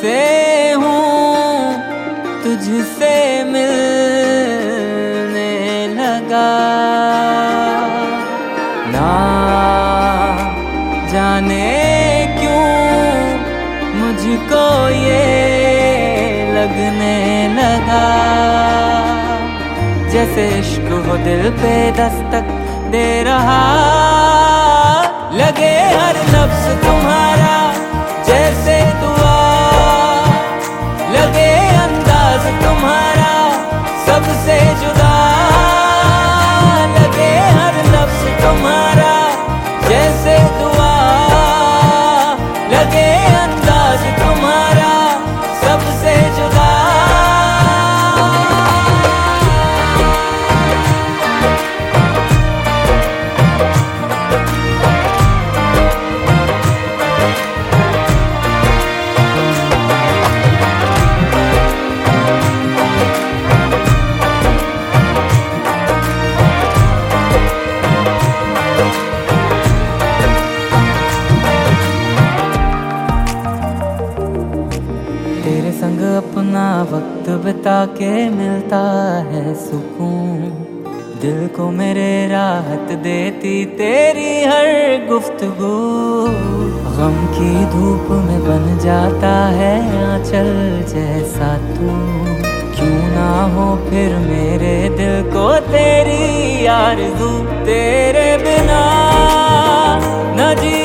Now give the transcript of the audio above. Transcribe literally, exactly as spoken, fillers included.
से हूँ तुझसे मिलने लगा। ना जाने क्यों मुझको ये लगने लगा, जैसे इश्क हो दिल पे दस्तक दे रहा। लगे हर लफ्ज़ तुम्हारा जैसे दुआ, लगे अंदाज तुम्हारा सबसे जुदा। लगे हर लफ्ज़ तुम्हारा जैसे दुआ, लगे अंदाज तुम्हारा सबसे जुदा। तेरे संग अपना वक्त बिता के मिलता है सुकून, दिल को मेरे राहत देती तेरी हर गुफ्तगू। गम की धूप में बन जाता है आंचल जैसा तू, क्यों ना हो फिर मेरे दिल को तेरी आरज़ू। तेरे बिना न जी